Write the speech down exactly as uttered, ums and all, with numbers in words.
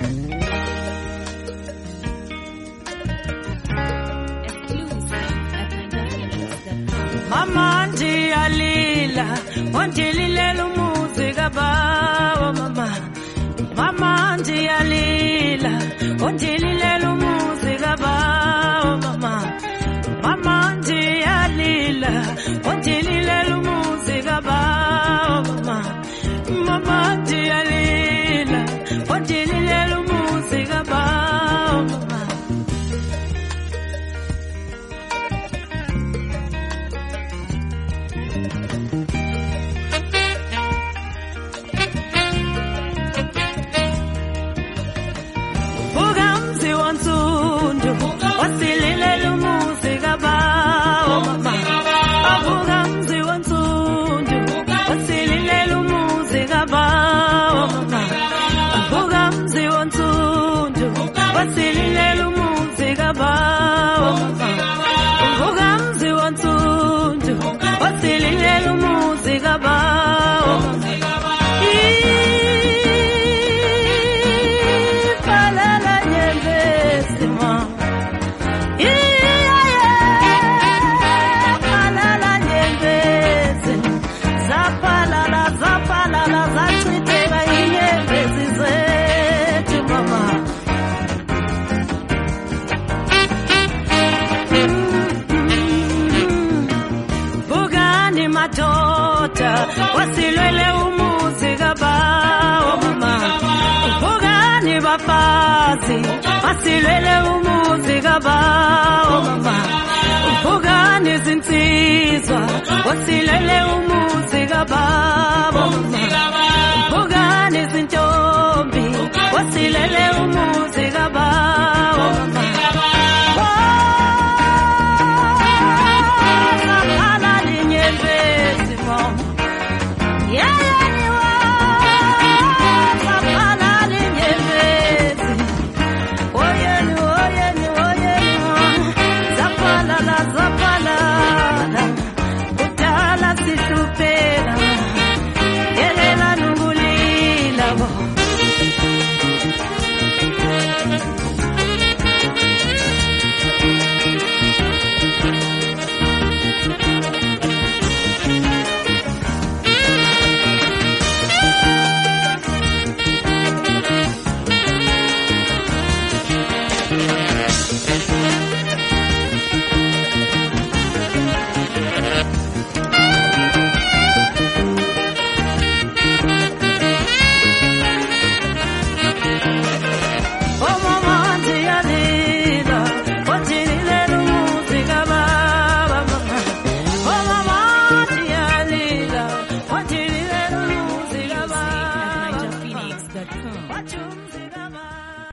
Mama ndi alila, wanjilile lumuzika bawa mama. Mama ndi alila, wanjilile lumuzika bawa mama. Mama ndi alila, wanjilile lumuzika bawa mama. Mama ndi alila, wanjilile lumuzika bawa mama. Bugamzi wansundu, wasilile lumuzika bawa mama. Bugamzi wansundu, wasilile lumuzika bawa mama. Bugamzi wansundu, wasilile lumuzika bawa mama. Bugamzi wansundu, wasilile lumuzika bawa mama. Wasilele umuzika bawa mama. Bugani bafazi, wasilele umuzika bawa mama. Bugani zinsizwa, wasilele umuzika bawa mama. Bugani zintombi, wasilele umuzika bawa mama. What you